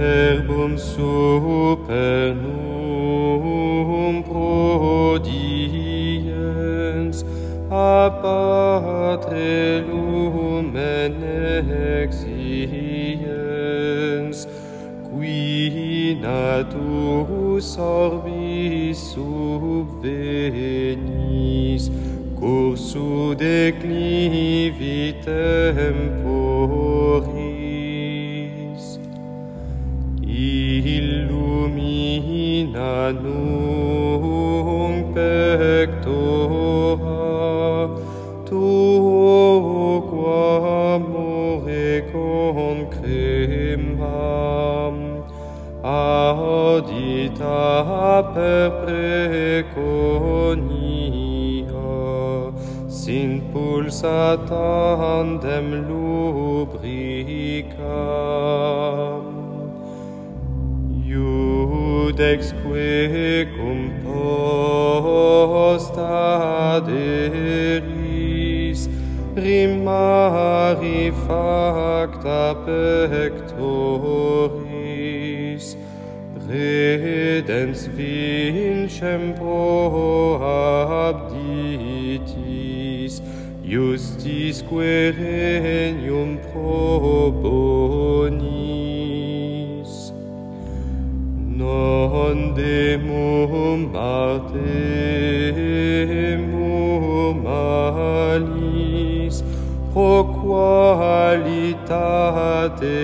verbum supernum prodiens a Patre lumen exiens, qui natus orbis subvenis, cursu declivi temporis. Illumina nunc pectora tuo, quam more concremam, audita per preconia, sin pulsa tandem lubricam. Iudexque composta deris, rimari facta pectoris, redens vincem pro abditis, justisque regnum probonis. Non demum artemum malis, pro qualitate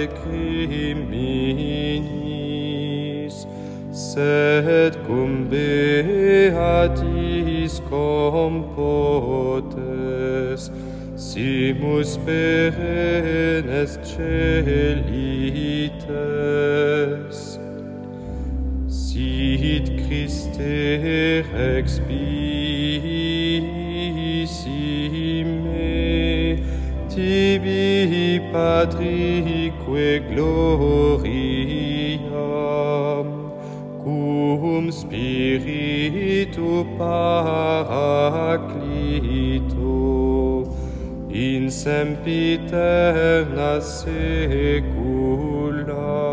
criminis, sed cum beatis compotes, simus perennes celites. Sit Christe expissime, tibi Patrique gloria, cum Spiritu Paraclito, in sempiterna saecula.